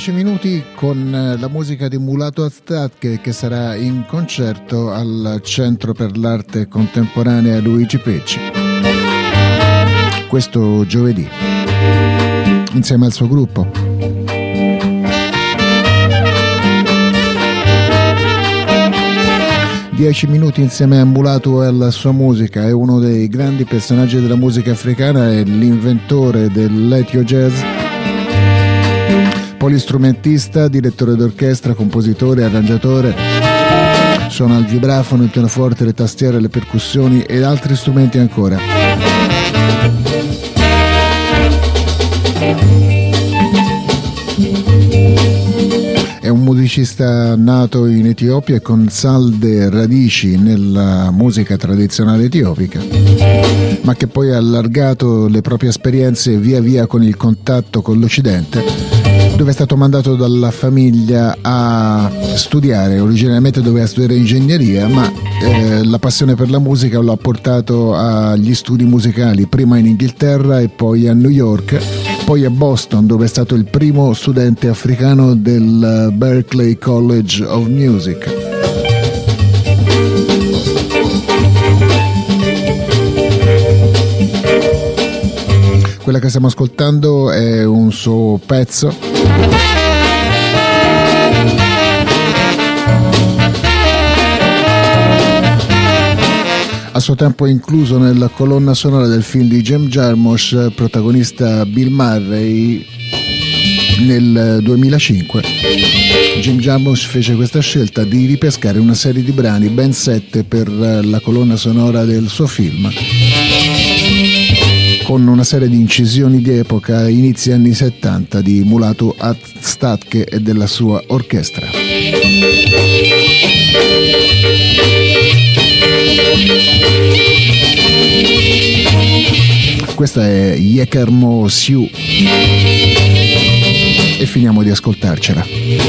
10 minuti con la musica di Mulato Aztec che sarà in concerto al Centro per l'Arte Contemporanea Luigi Pecci questo giovedì insieme al suo gruppo. Dieci minuti insieme a Mulato e alla sua musica. È uno dei grandi personaggi della musica africana, è l'inventore dell'Ethio Jazz, polistrumentista, direttore d'orchestra, compositore, arrangiatore, suona il vibrafono, il pianoforte, le tastiere, le percussioni ed altri strumenti ancora. È un musicista nato in Etiopia e con salde radici nella musica tradizionale etiopica, ma che poi ha allargato le proprie esperienze via via con il contatto con l'Occidente, dove è stato mandato dalla famiglia a studiare. Originariamente doveva studiare ingegneria, ma la passione per la musica lo ha portato agli studi musicali, prima in Inghilterra e poi a New York, poi a Boston, dove è stato il primo studente africano del Berklee College of Music. Quella che stiamo ascoltando è un suo pezzo a suo tempo incluso nella colonna sonora del film di Jim Jarmusch, protagonista Bill Murray, nel 2005. Jim Jarmusch fece questa scelta di ripescare una serie di brani, ben 7, per la colonna sonora del suo film, con una serie di incisioni di epoca, inizi anni 70, di Mulato Aztec e della sua orchestra. Questa è Yekermo Siu e finiamo di ascoltarcela.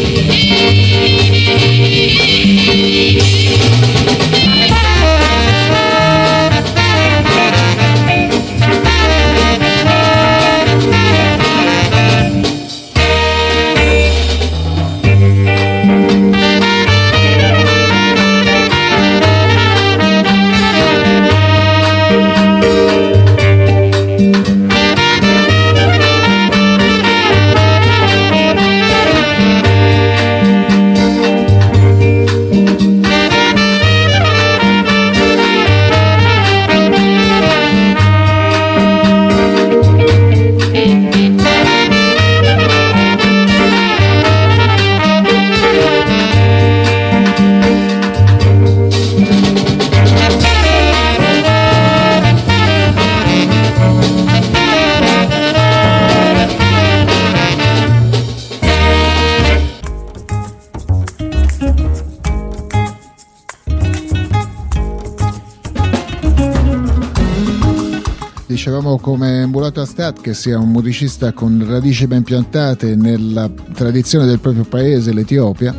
Dicevamo come Mulato Aztec che sia un musicista con radici ben piantate nella tradizione del proprio paese, l'Etiopia.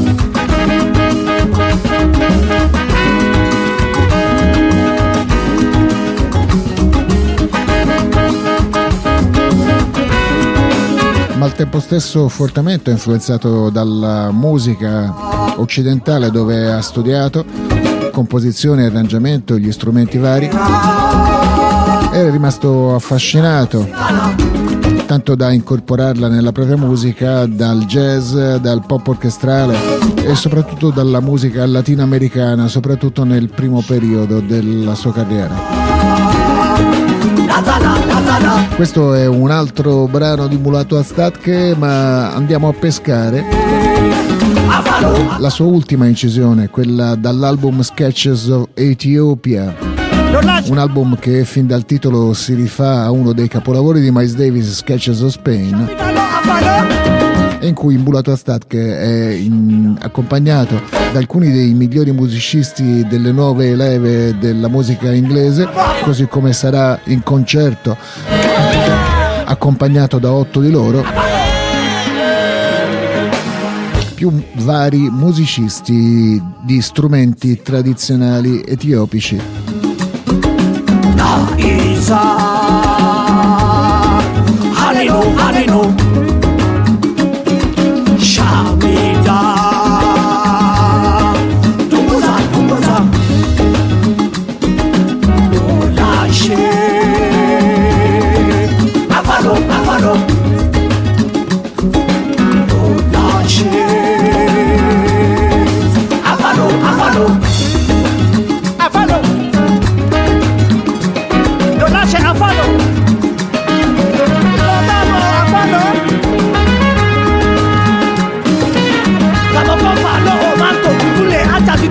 Ma al tempo stesso fortemente influenzato dalla musica occidentale, dove ha studiato composizione, arrangiamento, gli strumenti vari. Era rimasto affascinato, tanto da incorporarla nella propria musica, dal jazz, dal pop orchestrale e soprattutto dalla musica latinoamericana, soprattutto nel primo periodo della sua carriera. Questo è un altro brano di Mulato Aztec, ma andiamo a pescare la sua ultima incisione, quella dall'album Sketches of Ethiopia. Un album che fin dal titolo si rifà a uno dei capolavori di Miles Davis, Sketches of Spain, e in cui Mulato Aztec è accompagnato da alcuni dei migliori musicisti delle nuove leve della musica inglese, così come sarà in concerto accompagnato da 8 di loro, più vari musicisti di strumenti tradizionali etiopici. Isa, Haneno, Haneno.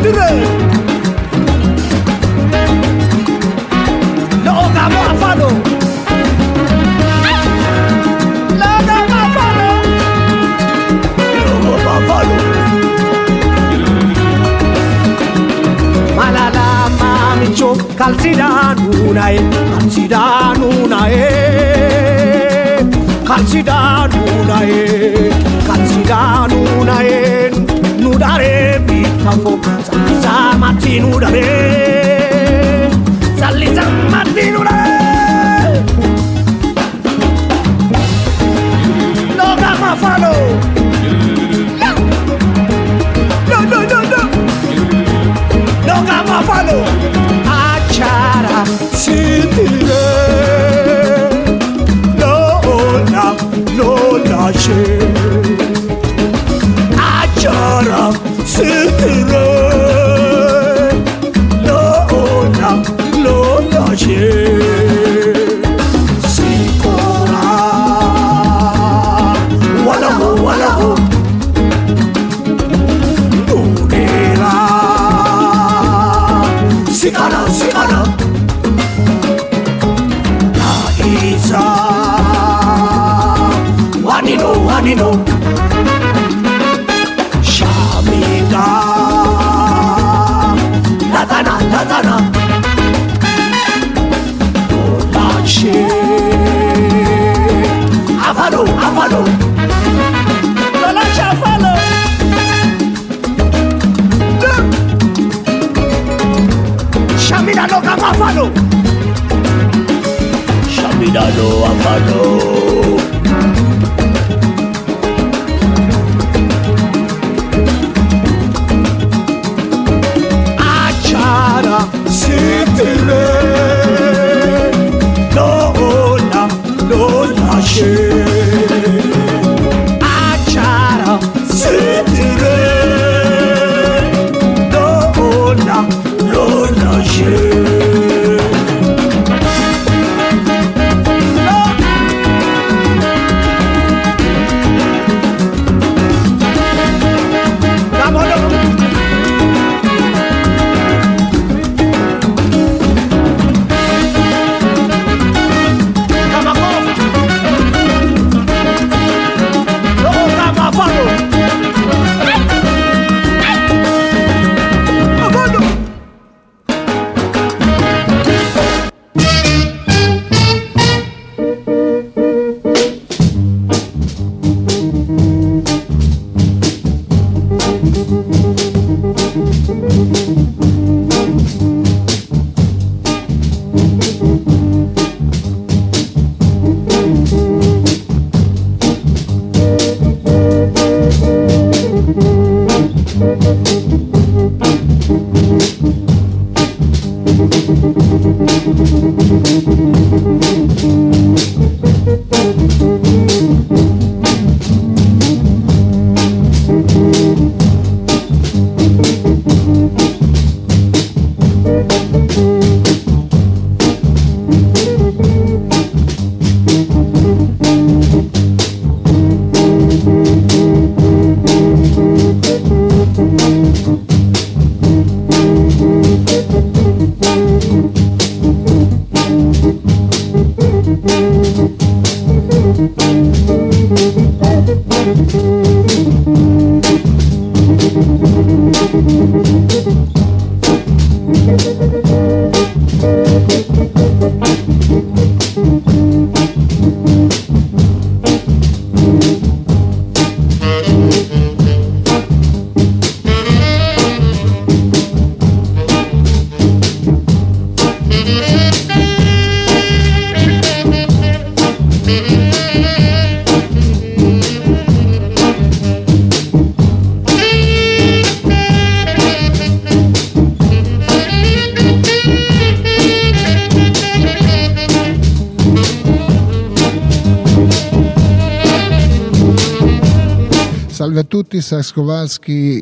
Salve a tutti, Sax Kowalski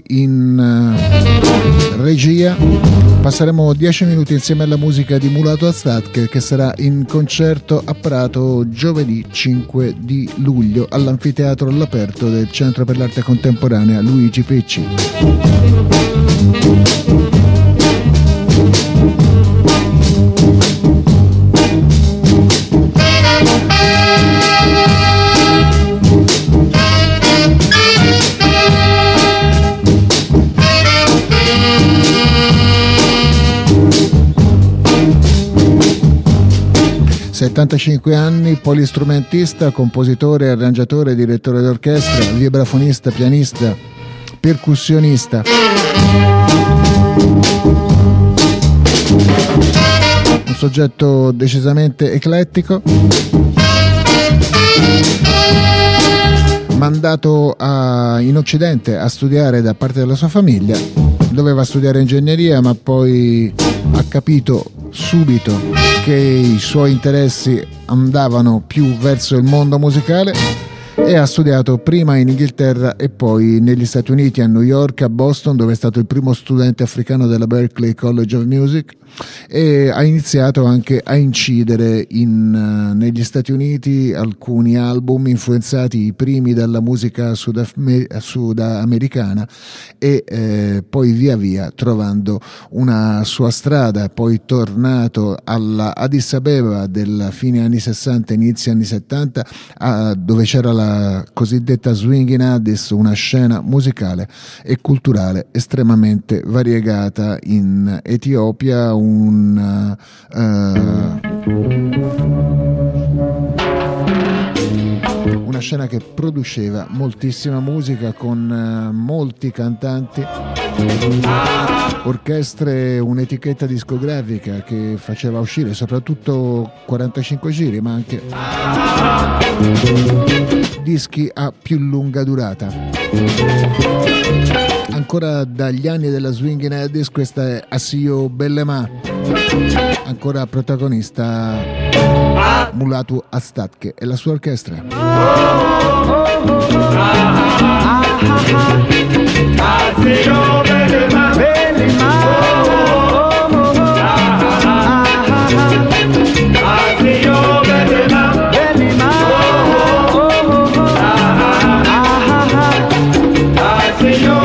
in regia. Passeremo 10 minuti insieme alla musica di Mulato Astad che sarà in concerto a Prato giovedì 5 di luglio all'anfiteatro all'aperto del Centro per l'Arte Contemporanea Luigi Pecci. 75 anni, polistrumentista, compositore, arrangiatore, direttore d'orchestra, vibrafonista, pianista, percussionista. Un soggetto decisamente eclettico, mandato in Occidente a studiare da parte della sua famiglia. Doveva studiare ingegneria, ma poi ha capito subito che i suoi interessi andavano più verso il mondo musicale e ha studiato prima in Inghilterra e poi negli Stati Uniti, a New York, a Boston, dove è stato il primo studente africano della Berklee College of Music, e ha iniziato anche a incidere negli Stati Uniti alcuni album influenzati, i primi, dalla musica sudamericana, e poi via via trovando una sua strada. Poi tornato alla Addis Abeba della fine anni 60, inizi anni 70, dove c'era la cosiddetta Swinging Addis, una scena musicale e culturale estremamente variegata in Etiopia, una scena che produceva moltissima musica con molti cantanti, orchestre, un'etichetta discografica che faceva uscire soprattutto 45 giri, ma anche dischi a più lunga durata. Ancora dagli anni della Swinging Addis, questa è Asio Bellema, ancora protagonista Mulatu Astatke e la sua orchestra. Asio Bellema, Bellema, Asio Bellema, Bellema, Asio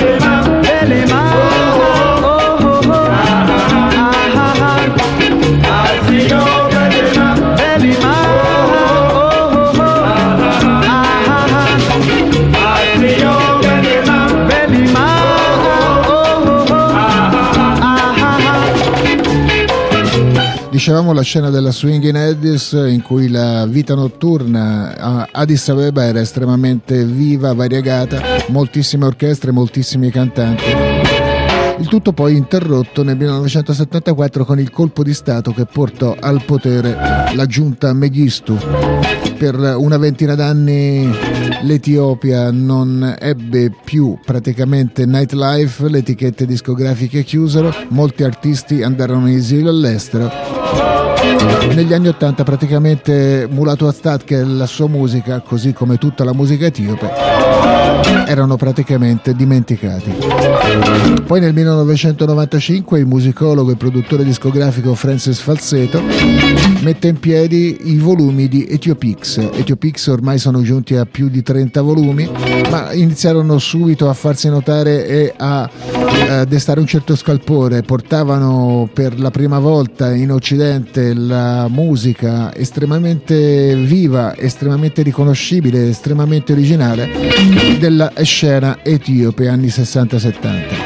Dicevamo la scena della Swinging Addis, in cui la vita notturna a Addis Abeba era estremamente viva, variegata, moltissime orchestre, moltissimi cantanti. Il tutto poi interrotto nel 1974 con il colpo di Stato che portò al potere la giunta Mengistu. Per una ventina d'anni l'Etiopia non ebbe più praticamente nightlife, le etichette discografiche chiusero, molti artisti andarono in esilio all'estero. Negli anni 80 praticamente Mulatu Astatke e la sua musica, così come tutta la musica etiope, erano praticamente dimenticati. Poi nel 1995 il musicologo e produttore discografico Francis Falsetto mette in piedi i volumi di Etiopix. Etiopix ormai sono giunti a più di 30 volumi, ma iniziarono subito a farsi notare e a destare un certo scalpore. Portavano per la prima volta in Occidente la musica estremamente viva, estremamente riconoscibile, estremamente originale della scena etiope anni 60-70.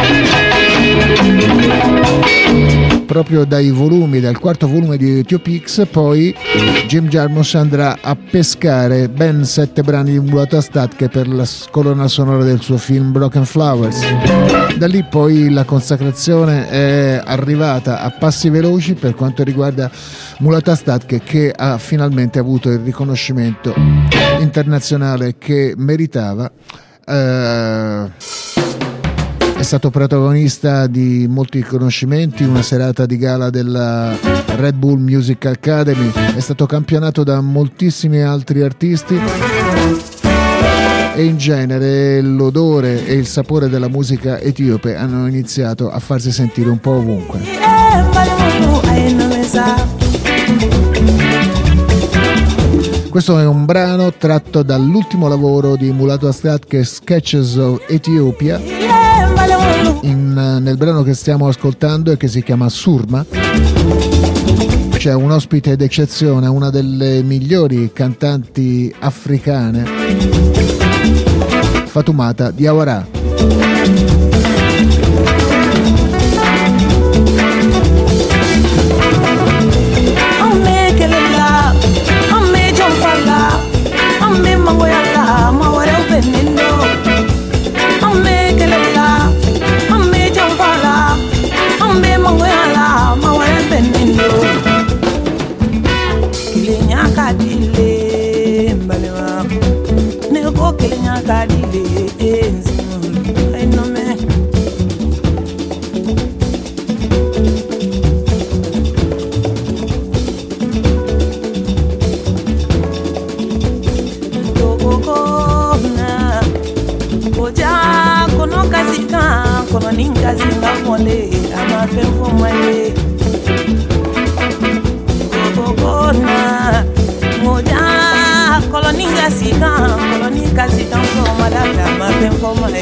Proprio dai volumi, dal quarto volume di Etiopix, poi Jim Jarmusch andrà a pescare ben 7 brani di Mulatu Astatke per la colonna sonora del suo film Broken Flowers. Da lì poi la consacrazione è arrivata a passi veloci per quanto riguarda Mulatu Astatke, che ha finalmente avuto il riconoscimento internazionale che meritava. È stato protagonista di molti riconoscimenti, una serata di gala della Red Bull Music Academy, è stato campionato da moltissimi altri artisti e in genere l'odore e il sapore della musica etiope hanno iniziato a farsi sentire un po' ovunque. Questo è un brano tratto dall'ultimo lavoro di Mulatu Astatke, Sketches of Ethiopia. Nel brano che stiamo ascoltando e che si chiama Surma c'è un ospite d'eccezione, una delle migliori cantanti africane, Fatoumata Diawara. mole ama fe fo mai go na moja koloni kasika fo madala ma fe fo mai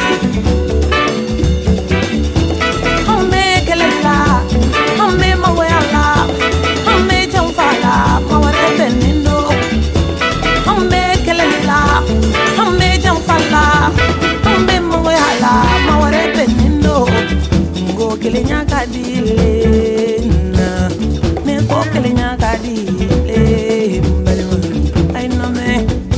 hombe kelela hombe mawala hombe jamfala mawale benino hombe kelela hombe jamfala hombe mawala mawale benino ngo kelenya kadile na me ko kelenya kadile mbalema ai no me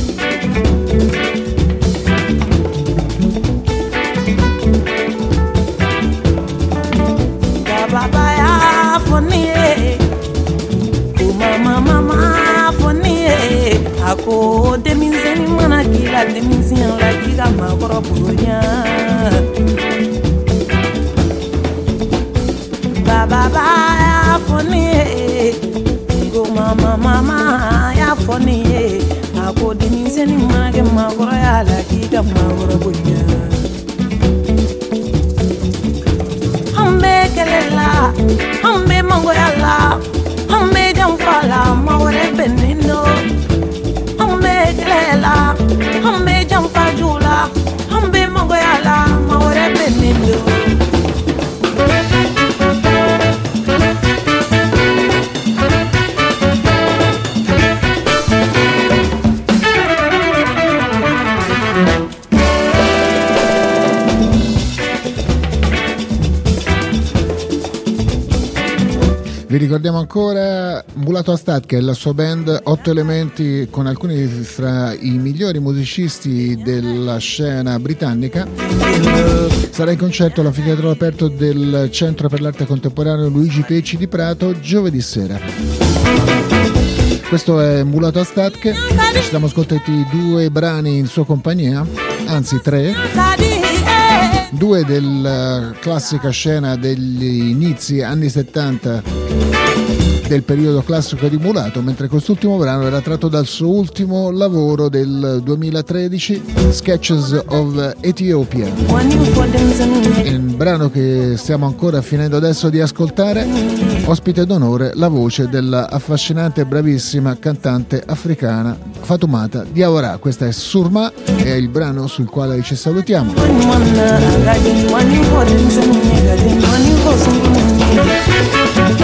baba ya fonie o mama fonie ako deminzeni mana kila deminzeni la kiga makoro punya baba ya fonie go mama ya fonie ako deminzeni mana ke makoro ya la kiga makoro punya kelela hambe mango yala hambe jamfala mawre benino hambe kelela hambe jamfa jula hambe mango yala mawre benino Vi ricordiamo ancora Mulato Astat e la sua band 8 Elementi con alcuni fra i migliori musicisti della scena britannica. Sarà in concerto all'anfiteatro aperto del Centro per l'Arte Contemporanea Luigi Pecci di Prato giovedì sera. Questo è Mulato Astat, ci siamo ascoltati 2 brani in sua compagnia, anzi 3. 2 della classica scena degli inizi anni 70 del periodo classico di Mulato, mentre quest'ultimo brano era tratto dal suo ultimo lavoro del 2013, Sketches of Ethiopia, un brano che stiamo ancora finendo adesso di ascoltare. Ospite d'onore la voce della affascinante e bravissima cantante africana Fatoumata Diawara. Questa è Surma, è il brano sul quale ci salutiamo.